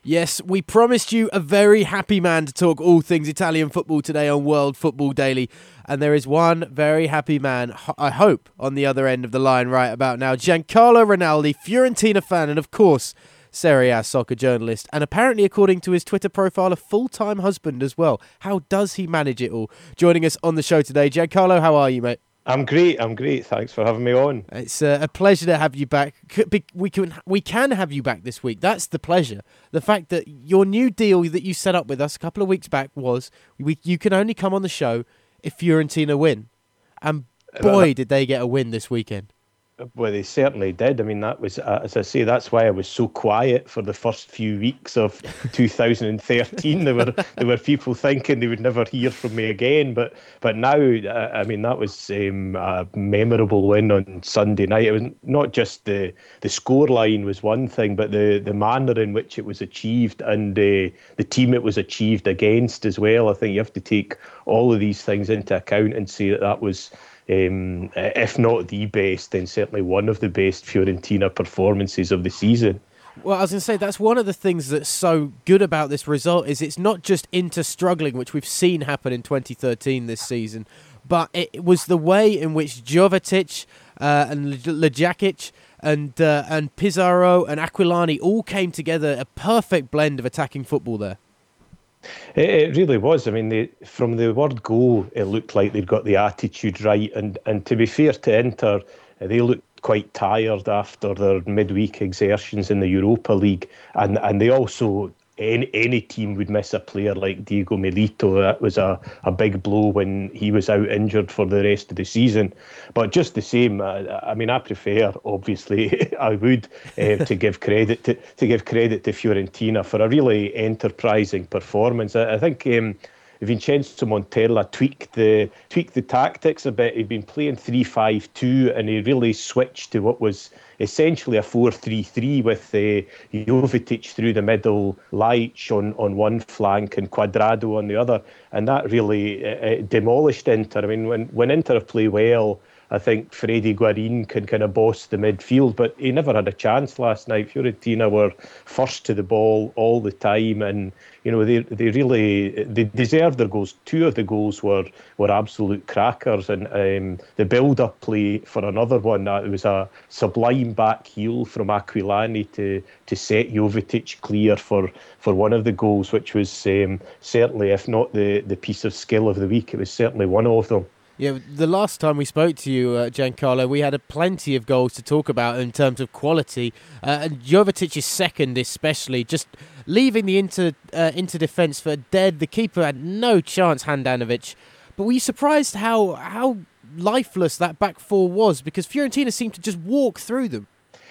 Yes, we promised you a very happy man to talk all things Italian football today on World Football Daily. And there is one very happy man, I hope, on the other end of the line right about now. Giancarlo Rinaldi, Fiorentina fan, and of course, Serie A soccer journalist. And apparently, according to his Twitter profile, a full-time husband as well. How does he manage it all? Joining us on the show today, Giancarlo, how are you, mate? I'm great. Thanks for having me on. It's a pleasure to have you back. We can have you back this week. That's the pleasure. The fact that your new deal that you set up with us a couple of weeks back was you can only come on the show if Fiorentina win. And boy, did they get a win this weekend. Well, they certainly did. I mean, that was, as I say, that's why I was so quiet for the first few weeks of 2013. There were people thinking they would never hear from me again. But now, I mean, that was a memorable win on Sunday night. It was not just the scoreline was one thing, but the manner in which it was achieved and the team it was achieved against as well. I think you have to take all of these things into account and see that was, if not the best, then certainly one of the best Fiorentina performances of the season. Well, I was going to say, that's one of the things that's so good about this result is it's not just Inter struggling, which we've seen happen in 2013 this season, but it was the way in which Jovetic and Ljakic and Pizarro and Aquilani all came together, a perfect blend of attacking football there. It really was. I mean, from the word go, it looked like they'd got the attitude right. And to be fair to Inter, they looked quite tired after their midweek exertions in the Europa League. And they also, any team would miss a player like Diego Milito. That was a big blow when he was out injured for the rest of the season. But just the same, I mean, I prefer, obviously, I would to give credit to Fiorentina for a really enterprising performance. I think Vincenzo Montella tweaked the tactics a bit. He'd been playing 3-5-2 and he really switched to what was essentially a 4-3-3 with Jovetic through the middle, Laic on one flank and Cuadrado on the other. And that really demolished Inter. I mean, when Inter play well, I think Freddy Guarin can kind of boss the midfield, but he never had a chance last night. Fiorentina were first to the ball all the time, and you know they deserved their goals. Two of the goals were absolute crackers, and the build-up play for another one, it was a sublime back heel from Aquilani to set Jovetic clear for one of the goals, which was certainly, if not the piece of skill of the week, it was certainly one of them. Yeah, the last time we spoke to you, Giancarlo, we had plenty of goals to talk about in terms of quality. And Jovetic's second especially, just leaving the Inter defence for dead. The keeper had no chance, Handanovic. But were you surprised how lifeless that back four was? Because Fiorentina seemed to just walk through them.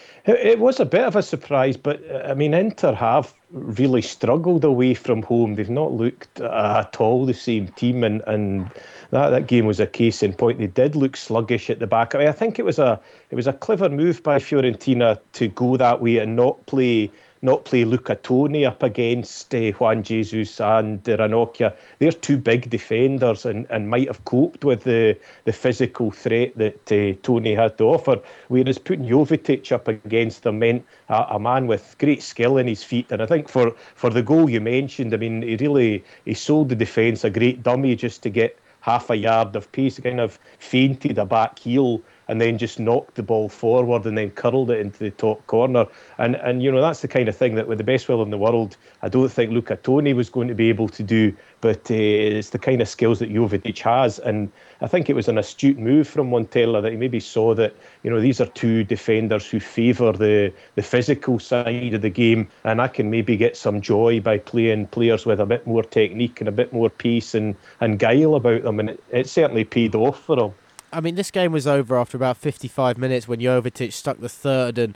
It was a bit of a surprise, but I mean, Inter have really struggled away from home. They've not looked at all the same team, and that game was a case in point. They did look sluggish at the back. I mean, I think it was a clever move by Fiorentina to go that way and not play Luca Toni up against Juan Jesus and Ranocchia. They're two big defenders and might have coped with the physical threat that Toni had to offer, whereas putting Jovetic up against them meant a man with great skill in his feet. And I think for the goal you mentioned, I mean, he sold the defence a great dummy just to get half a yard of pace. He kind of feinted a back heel and then just knocked the ball forward and then curled it into the top corner. And you know, that's the kind of thing that with the best will in the world, I don't think Luca Toni was going to be able to do, but it's the kind of skills that Jovetic has. And I think it was an astute move from Montella that he maybe saw that, you know, these are two defenders who favour the physical side of the game, and I can maybe get some joy by playing players with a bit more technique and a bit more pace and guile about them, and it certainly paid off for him. I mean, this game was over after about 55 minutes when Jovetic stuck the third and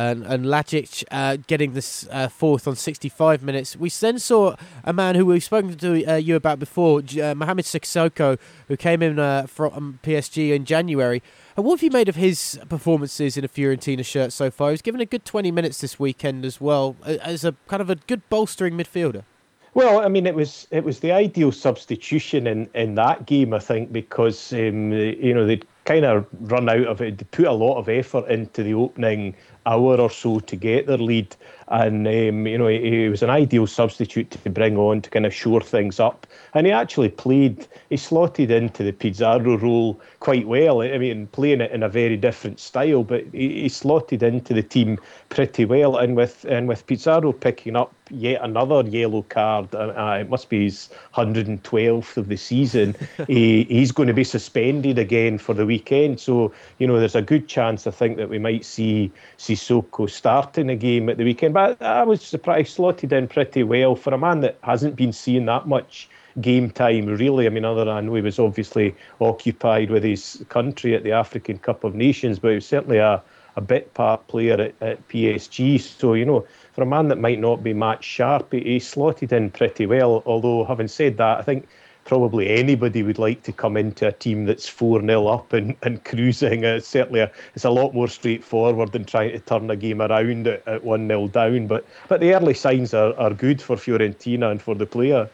Ljakic getting this fourth on 65 minutes. We then saw a man who we've spoken to you about before, Mohamed Sissoko, who came in from PSG in January. And what have you made of his performances in a Fiorentina shirt so far? He was given a good 20 minutes this weekend as well, as a kind of a good bolstering midfielder. Well, I mean, it was the ideal substitution in that game, I think, because you know, they'd kind of run out of it. They put a lot of effort into the opening hour or so to get their lead, And he was an ideal substitute to bring on to kind of shore things up. And he actually he slotted into the Pizarro role quite well. I mean, playing it in a very different style, but he slotted into the team pretty well. And with Pizarro picking up yet another yellow card, it must be his 112th of the season, he's going to be suspended again for the weekend. So, there's a good chance, I think, that we might see Sissoko starting a game at the weekend. But I was surprised, slotted in pretty well for a man that hasn't been seeing that much game time, really. I mean, other than he was obviously occupied with his country at the African Cup of Nations, but he was certainly a bit part player at PSG. So, for a man that might not be match sharp, he slotted in pretty well. Although, having said that, I think probably anybody would like to come into a team that's 4-0 up and cruising. It's a lot more straightforward than trying to turn a game around at 1-0 down. But the early signs are good for Fiorentina and for the player.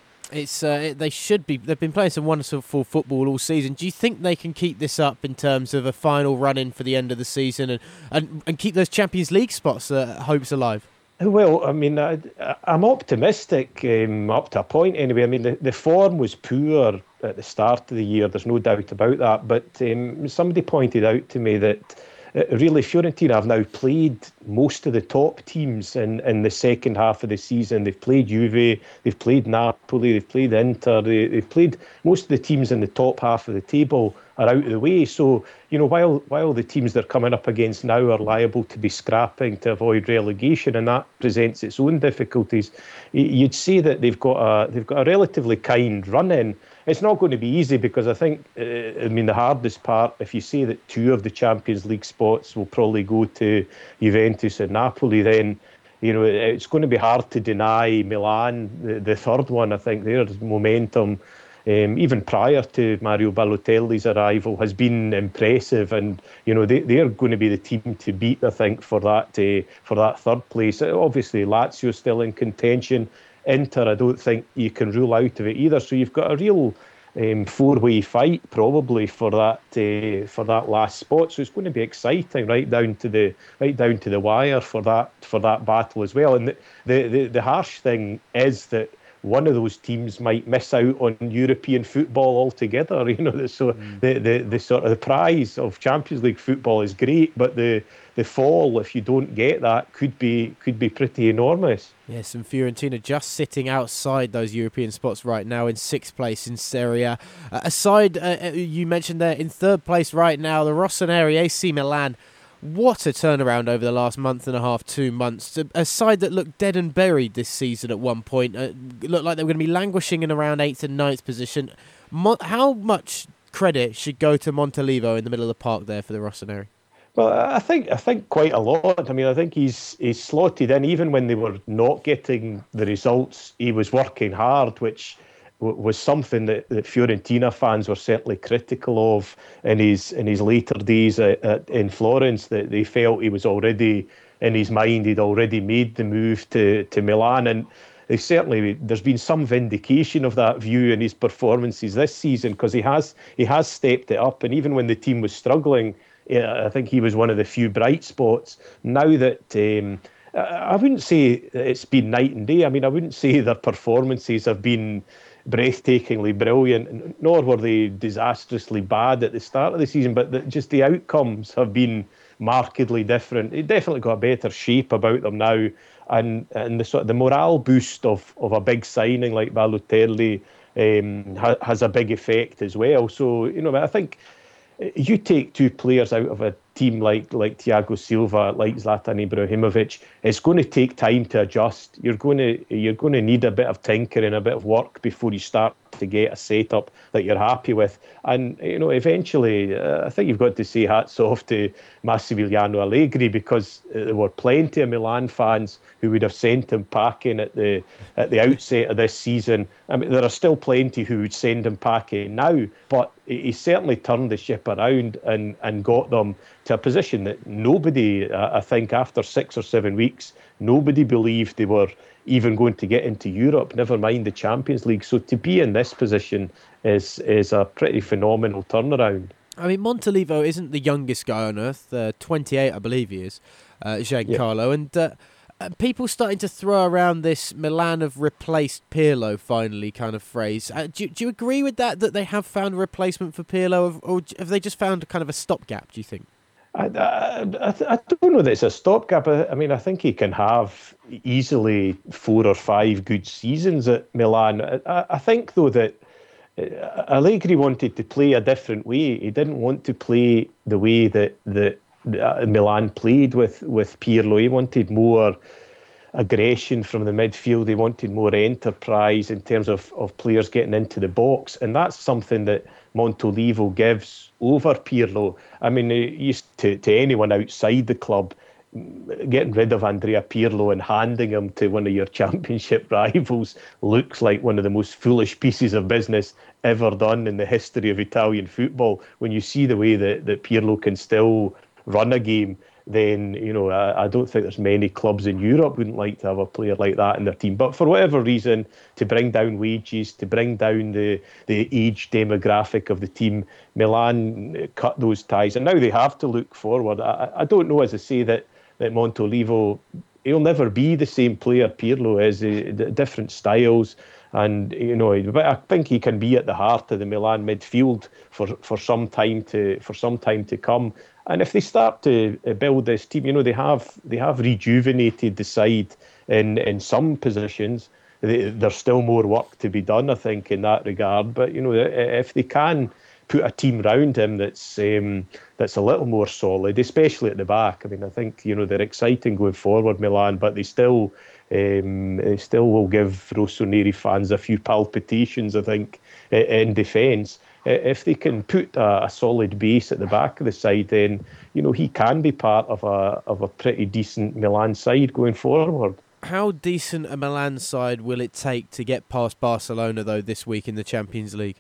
They've been playing some wonderful football all season. Do you think they can keep this up in terms of a final run-in for the end of the season and keep those Champions League hopes alive? Well, I mean, I'm optimistic up to a point anyway. I mean, the form was poor at the start of the year, there's no doubt about that. But somebody pointed out to me that really Fiorentina have now played most of the top teams in the second half of the season. They've played Juve, they've played Napoli, they've played Inter, they've played most of the teams in the top half of the table are out of the way. So, while the teams they're coming up against now are liable to be scrapping to avoid relegation, and that presents its own difficulties, you'd say that they've got a relatively kind run in. It's not going to be easy because I think, the hardest part, if you say that 2 of the Champions League spots will probably go to Juventus and Napoli, then it's going to be hard to deny Milan, the third one. I think their momentum, even prior to Mario Balotelli's arrival, has been impressive, and they're going to be the team to beat, I think, for that third place. Obviously, Lazio still in contention. Inter, I don't think you can rule out of it either. So you've got a real 4-way fight probably for that last spot. So it's going to be exciting right down to the wire for that battle as well. And the harsh thing is that one of those teams might miss out on European football altogether. So the sort of the prize of Champions League football is great, but the fall, if you don't get that, could be pretty enormous. Yes, and Fiorentina just sitting outside those European spots right now in 6th place in Serie A. You mentioned there in 3rd place right now, the Rossoneri AC Milan. What a turnaround over the last month and a half, 2 months. A side that looked dead and buried this season at one point. Looked like they were going to be languishing in around 8th and 9th position. How much credit should go to Montalivo in the middle of the park there for the Rossoneri? Well, I think quite a lot. I mean, I think he's slotted in. Even when they were not getting the results, he was working hard, which was something that Fiorentina fans were certainly critical of in his later days in Florence. That they felt he was already, in his mind, he'd already made the move to Milan, and there's been some vindication of that view in his performances this season, because he has stepped it up, and even when the team was struggling, I think he was one of the few bright spots. Now that I wouldn't say it's been night and day. I mean, I wouldn't say their performances have been breathtakingly brilliant, nor were they disastrously bad at the start of the season, but just the outcomes have been markedly different. They definitely got a better shape about them now, and the sort of the morale boost of a big signing like Balotelli has a big effect as well. So I think you take 2 players out of a team like Thiago Silva, like Zlatan Ibrahimovic, it's going to take time to adjust. You're going to need a bit of tinkering, a bit of work before you start to get a setup that you're happy with. And eventually, I think you've got to say hats off to Massimiliano Allegri, because there were plenty of Milan fans who would have sent him packing at the outset of this season. I mean, there are still plenty who would send him packing now, but he certainly turned the ship around and got them to a position that nobody, I think, after 6 or 7 weeks, nobody believed they were even going to get into Europe, never mind the Champions League. So to be in this position is a pretty phenomenal turnaround. I mean, Montalivo isn't the youngest guy on earth, 28, I believe he is, Giancarlo, and People starting to throw around this Milan have replaced Pirlo finally kind of phrase. Do you agree with that they have found a replacement for Pirlo, or have they just found kind of a stopgap, do you think? I don't know that it's a stopgap. I mean, I think he can have easily 4 or 5 good seasons at Milan. I think, though, that Allegri wanted to play a different way. He didn't want to play the way that Milan played with Pirlo. He wanted more aggression from the midfield. He wanted more enterprise in terms of players getting into the box. And that's something that Montolivo gives over Pirlo. I mean, used to anyone outside the club, getting rid of Andrea Pirlo and handing him to one of your championship rivals looks like one of the most foolish pieces of business ever done in the history of Italian football. When you see the way that Pirlo can still run a game, then, you know, I don't think there's many clubs in Europe wouldn't like to have a player like that in their team. But for whatever reason, to bring down wages, to bring down the age demographic of the team, Milan cut those ties. And now they have to look forward. I don't know, as I say, that Montolivo, he'll never be the same player Pirlo is, different styles. And, you know, but I think he can be at the heart of the Milan midfield for some time to come. And if they start to build this team, you know, they have rejuvenated the side in some positions. There's still more work to be done, I think, in that regard. But, you know, if they can put a team round him that's a little more solid, especially at the back. I mean, I think, you know, they're exciting going forward, Milan, but they still will give Rossoneri fans a few palpitations, I think, in defence. If they can put a solid base at the back of the side, then, you know, he can be part of a pretty decent Milan side going forward. How decent a Milan side will it take to get past Barcelona, though, this week in the Champions League?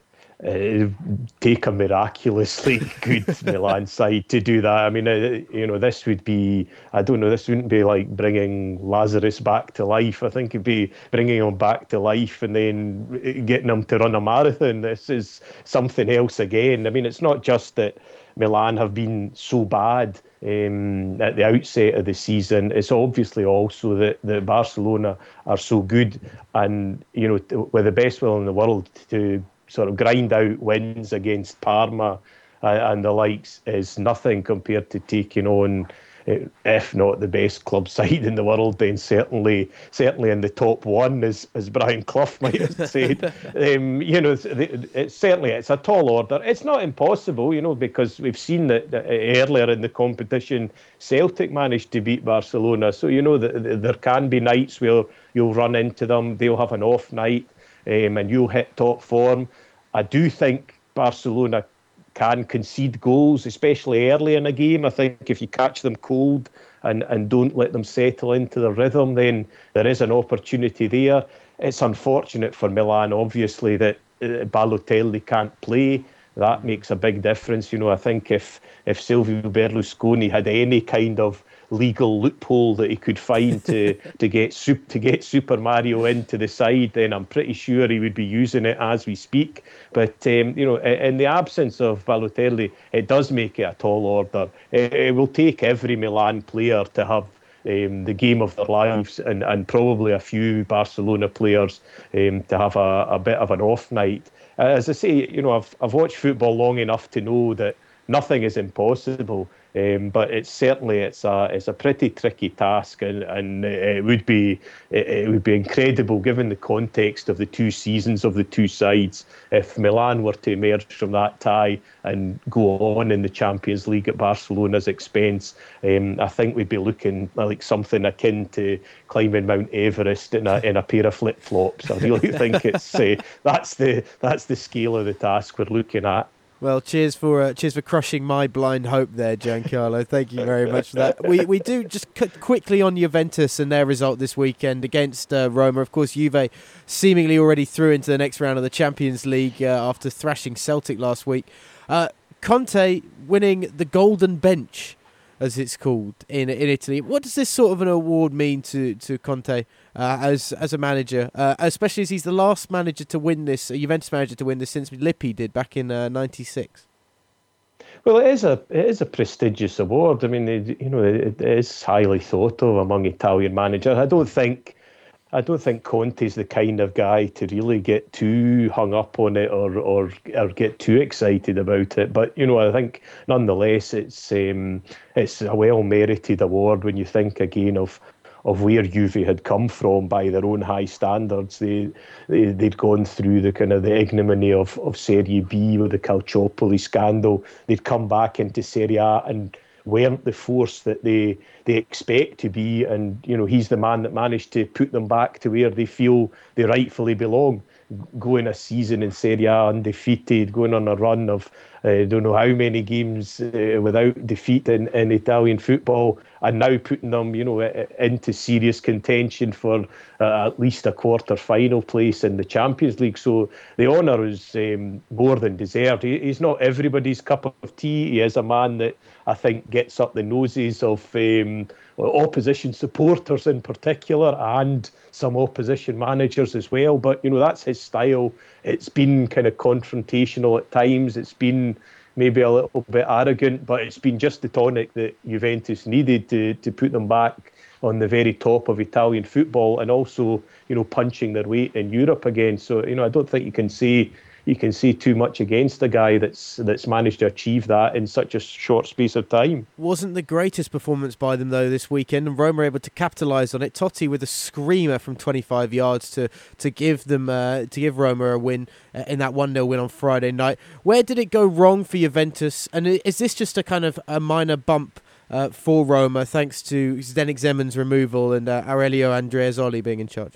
Take a miraculously good Milan side to do that. I mean, you know, this would be, I don't know, this wouldn't be like bringing Lazarus back to life. I think it'd be bringing him back to life and then getting him to run a marathon. This is something else again. I mean, it's not just that Milan have been so bad at the outset of the season. It's obviously also that Barcelona are so good, and, you know, with the best will in the world, to sort of grind out wins against Parma and the likes is nothing compared to taking on, if not the best club side in the world, then certainly in the top one, as Brian Clough might have said. You know, it's a tall order. It's not impossible, you know, because we've seen that earlier in the competition, Celtic managed to beat Barcelona. So, you know, there can be nights where you'll run into them, they'll have an off night, and you'll hit top form. I do think Barcelona can concede goals, especially early in a game. I think if you catch them cold and don't let them settle into the rhythm, then there is an opportunity there. It's unfortunate for Milan, obviously, that Balotelli can't play. That makes a big difference. You know, I think if Silvio Berlusconi had any kind of legal loophole that he could find to get Super Mario into the side, then I'm pretty sure he would be using it as we speak. But you know, in the absence of Balotelli, it does make it a tall order. It will take every Milan player to have the game of their lives, and probably a few Barcelona players to have a bit of an off night. As I say, you know, I've watched football long enough to know that nothing is impossible. But it's a pretty tricky task, and it would be incredible given the context of the two seasons of the two sides if Milan were to emerge from that tie and go on in the Champions League at Barcelona's expense. I think we'd be looking like something akin to climbing Mount Everest in a pair of flip flops. I really think it's that's the scale of the task we're looking at. Well, cheers for crushing my blind hope there, Giancarlo. Thank you very much for that. We do just quickly on Juventus and their result this weekend against Roma. Of course, Juve seemingly already through into the next round of the Champions League after thrashing Celtic last week. Conte winning the Golden Bench, as it's called in Italy. What does this sort of an award mean to Conte as a manager, especially as he's the last manager to win this, a Juventus manager to win this since Lippi did back in '96? Well, it is a prestigious award. I mean, it is highly thought of among Italian managers. I don't think Conte's the kind of guy to really get too hung up on it or get too excited about it. But I think nonetheless it's a well merited award when you think again of where Juve had come from by their own high standards. They'd gone through the kind of the ignominy of Serie B with the Calciopoli scandal. They'd come back into Serie A and weren't the force that they expect to be. And he's the man that managed to put them back to where they feel they rightfully belong. Going a season in Serie A undefeated, going on a run of I don't know how many games without defeat in Italian football, and now putting them, into serious contention for at least a quarter-final place in the Champions League. So the honour is more than deserved. He's not everybody's cup of tea. He is a man that I think gets up the noses of opposition supporters in particular, and some opposition managers as well. But that's his style. It's been kind of confrontational at times. It's been maybe a little bit arrogant, but it's been just the tonic that Juventus needed to put them back on the very top of Italian football, and also punching their weight in Europe again. So I don't think you can say too much against a guy that's managed to achieve that in such a short space of time. Wasn't the greatest performance by them though this weekend, and Roma were able to capitalise on it. Totti with a screamer from 25 yards to give Roma a win in that 1-0 win on Friday night. Where did it go wrong for Juventus, and is this just a kind of a minor bump for Roma thanks to Zdenek Zeman's removal and Aurelio Andreazzoli being in charge?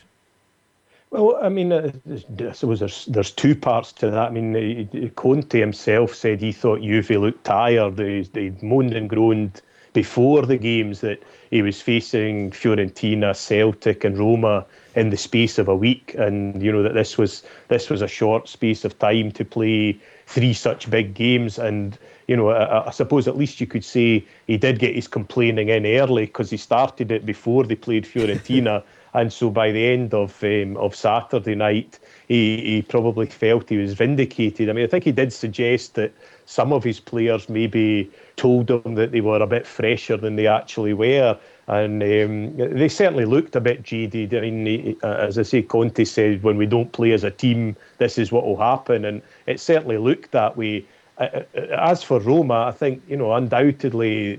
Well, I mean, I suppose there's two parts to that. I mean, Conte himself said he thought Juve looked tired. They moaned and groaned before the games that he was facing Fiorentina, Celtic and Roma in the space of a week, and that this was a short space of time to play three such big games. And I suppose at least you could say he did get his complaining in early, because he started it before they played Fiorentina. And so by the end of Saturday night, he probably felt he was vindicated. I mean, I think he did suggest that some of his players maybe told him that they were a bit fresher than they actually were. And they certainly looked a bit jaded. I mean, as I say, Conte said, when we don't play as a team, this is what will happen. And it certainly looked that way. As for Roma, I think, undoubtedly,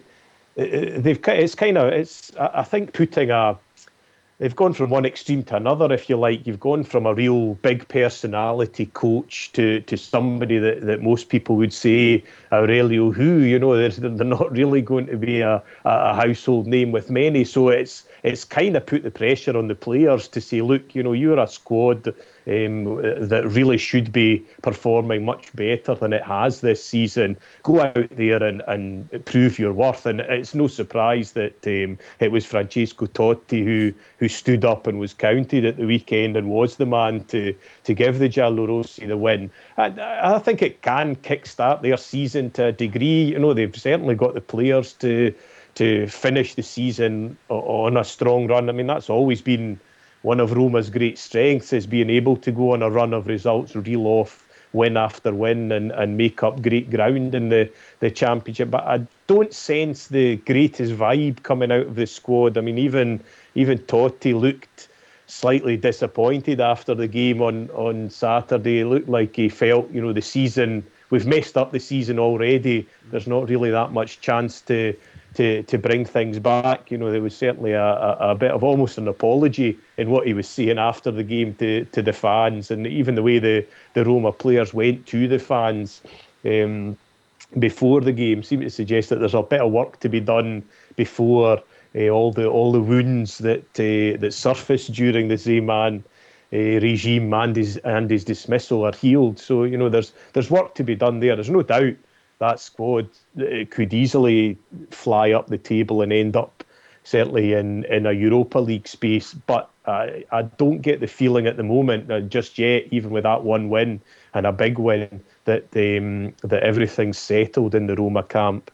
I think they've gone from one extreme to another, if you like. You've gone from a real big personality coach to somebody that most people would say, Aurelio, who, they're not really going to be a household name with many. So it's kind of put the pressure on the players to say, look, you're a squad that really should be performing much better than it has this season. Go out there and prove your worth. And it's no surprise that it was Francesco Totti who stood up and was counted at the weekend and was the man to give the Giallorossi the win. And I think it can kickstart their season to a degree. They've certainly got the players to finish the season on a strong run. I mean, that's always been one of Roma's great strengths, is being able to go on a run of results, reel off win after win and make up great ground in the Championship. But I don't sense the greatest vibe coming out of the squad. I mean, even Totti looked slightly disappointed after the game on Saturday. It looked like he felt, the season, we've messed up the season already. There's not really that much chance to bring things back. There was certainly a bit of almost an apology in what he was saying after the game to the fans, and even the way the Roma players went to the fans before the game seemed to suggest that there's a bit of work to be done before all the wounds that surfaced during the Zeman regime and his dismissal are healed. So there's work to be done there. There's no doubt that squad could easily fly up the table and end up certainly in a Europa League space. But I don't get the feeling at the moment, just yet, even with that one win and a big win, that everything's settled in the Roma camp.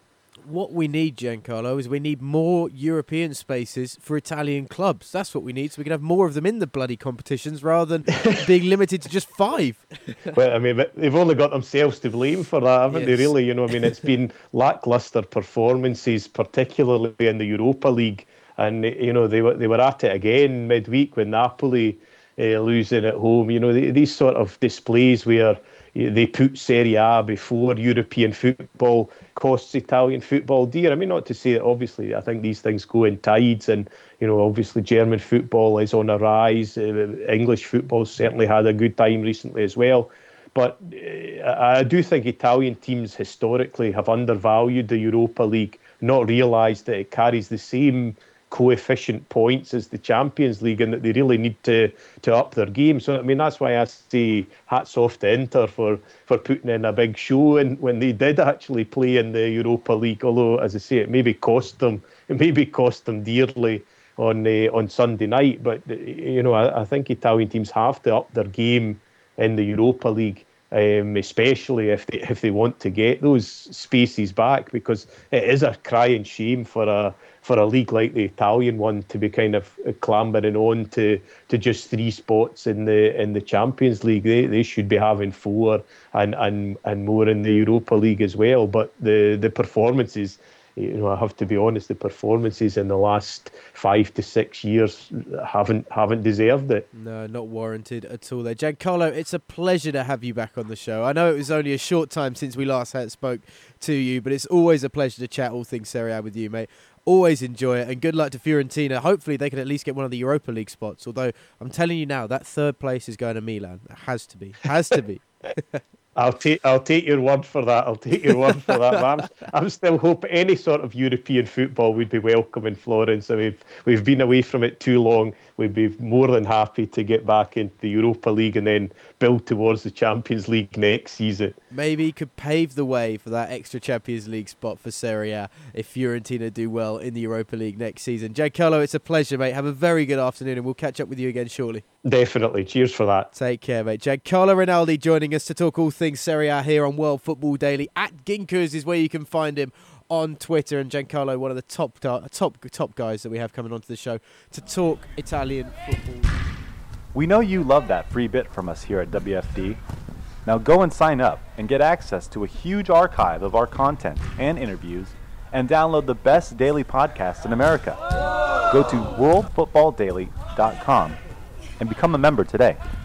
what we need, Giancarlo, is we need more European spaces for Italian clubs. That's what we need, so we can have more of them in the bloody competitions rather than being limited to just 5. Well, I mean, they've only got themselves to blame for that, haven't they, really? I mean, it's been lacklustre performances, particularly in the Europa League. And, they were at it again midweek when Napoli losing at home. These sort of displays where they put Serie A before European football costs Italian football dear. I mean, not to say that obviously I think these things go in tides, and obviously German football is on a rise. English football certainly had a good time recently as well. But I do think Italian teams historically have undervalued the Europa League, not realised that it carries the same coefficient points as the Champions League, and that they really need to up their game. So I mean, that's why I say hats off to Inter for putting in a big show, and when they did actually play in the Europa League, although as I say, it maybe cost them dearly on Sunday night. But I think Italian teams have to up their game in the Europa League, especially if they want to get those spaces back, because it is a crying shame for a league like the Italian one to be kind of clambering on to just 3 spots in the Champions League. They should be having 4 and more in the Europa League as well. But the performances, I have to be honest, the performances in the last 5 to 6 years haven't deserved it. No, not warranted at all there. Giancarlo, it's a pleasure to have you back on the show. I know it was only a short time since we last spoke to you, but it's always a pleasure to chat all things Serie A with you, mate. Always enjoy it, and good luck to Fiorentina. Hopefully they can at least get one of the Europa League spots, although I'm telling you now, that 3rd place is going to Milan. It has to be. I'll take your word for that. I'm still hoping any sort of European football would be welcome in Florence. I mean, we've been away from it too long. We'd be more than happy to get back into the Europa League and then build towards the Champions League next season. Maybe he could pave the way for that extra Champions League spot for Serie A if Fiorentina do well in the Europa League next season. Giancarlo, it's a pleasure, mate. Have a very good afternoon, and we'll catch up with you again shortly. Definitely. Cheers for that. Take care, mate. Giancarlo Rinaldi joining us to talk all things Serie A here on World Football Daily. At Ginkers is where you can find him on Twitter, and Giancarlo, one of the top guys that we have coming onto the show to talk Italian football. We know you love that free bit from us here at WFD. Now go and sign up and get access to a huge archive of our content and interviews, and download the best daily podcast in America. Go to worldfootballdaily.com and become a member today.